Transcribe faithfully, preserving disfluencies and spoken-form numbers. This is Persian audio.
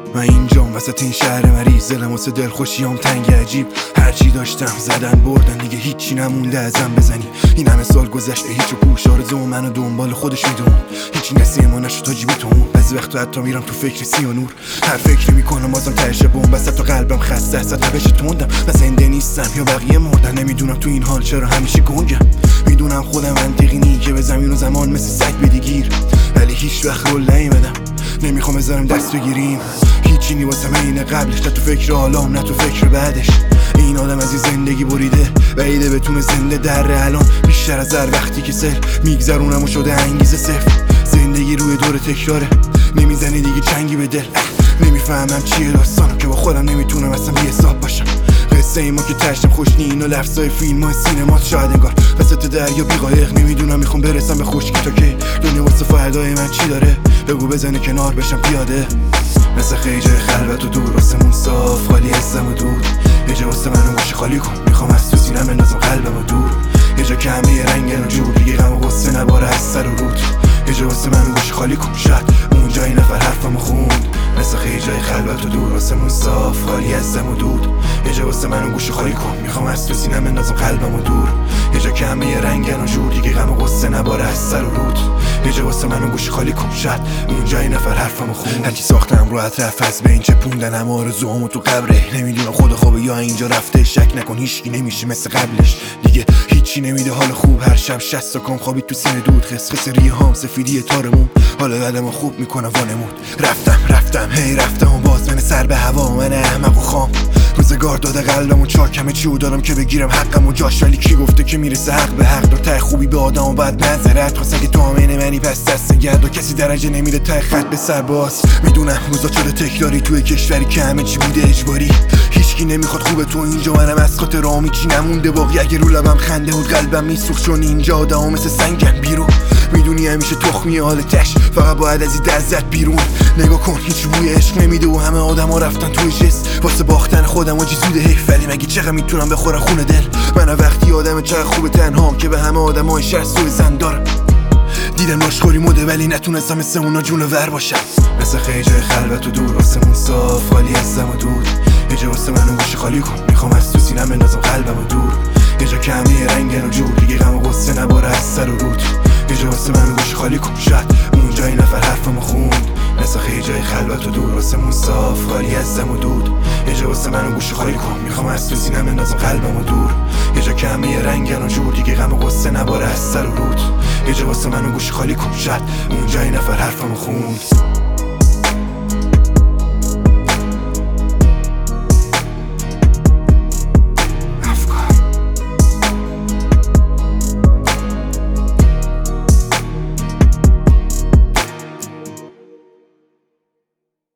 من اینجام وسط این شهر مریض، دلم واسه دلخوشیام تنگ عجیب. هرچی داشتم زدن بردن دیگه هیچی نمونده ازم بزنی. این همه سال گذشته هیچ و پوش آرزو منو دنبال خودش میدون. هیچی نصیب ما نشد تا جیبی تو اون. بعضی وقتا حتی میرم تو فکر سی و نور. هر فکری میکنم بازم تهش بوم وسط تو قلبم خسته است. تبش توندم و زنده نیستم یا بقیه مردن. نمیدونم تو این حال چرا همیشه گنگم. میدونم خودم منطقی نی که به زمین و زمان مثل سگ بدیگیر، ولی هیچ وقت رول نیومدم. نمیخوام بذارم دست بگیریم. هیچی نی واسه این قبلش، نه تو فکر حالام نه تو فکر بعدش. این آدم از این زندگی بریده و ایده بتونه زنده در الان بیشتر از هر وقتی که سر میگذرونم و شده انگیزه صفر. زندگی روی دور تکراره، نمیزنی دیگه چنگی به دل. نمیفهمم چیه داستانم که با خودم نمیتونم اصلا بی حساب باشم. قصه ای ما که تشتم خوشنین و لفظای فیلم های سینمات شاید انگار وسط دریا بی قایق. نمیدونم میخوام برسم به خشکی تا که دنیا واسه فردای من چی داره. بگو بزنه کنار بشم پیاده مثل خیجای خلوت و دور. واسمون صاف خالی ازم و دور. یه جا واسه منو گوش خالی کن، میخوام از تو سینم بندازم قلبم و دور. یه جا کمه رنگن و جور دیگه غم و غصه نباره از سر و رود. یه جا واسه منو گوش خالی کن، شاید اونجا این نفر حرفمو خوند. مثل خیجای خلوت و دور. واسمون صاف خالی ازم و دود. یه جا واسه منو گوش خالی کن، میخوام از تو سینم بندازم قلبم و دور. یه جا کمه رنگن و جور دیگه غم و غصه نباره از سر و رود. یه جا واسه منو گوش خالی کن، شاید اونجا این نفر حرفمو خوند. هرچی ساختم رو اطراف از بین چپوندنم آرزوامو تو قبره. نمیدونم خدا خوابه یا اینجا رفته. شک نکن هیچکی نمیشه مثل قبلش دیگه. هیچی نمیده حال خوب. هر شب شصت تا کام خوابید تو سینه دود. خسخس ریه هام سفیدی تارمون حالا بعدمو خوب میکنم وانمود. رفتم رفتم هی رفتم و باز من سر به هوا. من احمق و خام روزگار داده قلبم و چاکمه چیو دارم که بگیرم حقم و جاش. ولی کی گفته که میرسه حق به حق؟ دار ته خوبی به آدم و بد نظرت خواست اگه تو همینه منی پس دست گرد و کسی درجه نمیره ته خط به سرباز. میدونم روزا شده تکراری توی کشوری که همه چی بوده اجباری. هیچکی نمیخواد خوبه تو اینجا، منم از خاطر رامی چی نمونده باقی. اگه رو لبم خنده بود قلبم میسوخت چون اینجا آدم مثل سنگن بیرون. میدونی همیشه تخمی حالتش فقط باید از این دزت بیرون. نگاه کن هیچ بوی عشق نمیده و همه آدم ها رفتن توی جس واسه باختن خودم و جیزوده حیف. ولی مگه چقدر میتونم بخورم خونه دل؟ من وقتی آدم چقدر خوبه تنهام که به همه آدم های شهر سوی زن دارم. دیدم ناشخوری مده ولی نتونستم مثل اونا جونور باشم. مثل خیجای خلوت و دور. واسمون صاف خالی ازم و دور. یه جا واسه منو گوش خالی کن، میخوام از تو سینم بندازم قلبم و دور. یه جا کمه رنگن و جور دیگه غم و غصه نباره از سر و رود. یه جا واسه منو گوش خالی کن، شاید اونجا این نفر حرفمو خوند. مثل خیجای خلوت و دور. واسمون صاف خالی ازم و دود. یه جا واسه منو گوش خالی کن، میخوام از تو سینم بندازم قلبم و دور. یه جا کمه رنگن و جور دیگه غم و غصه نباره از سر و رود. یه جا واسه منو گوش خالی کن، شاید اونجا این نفر حرفمو خوند.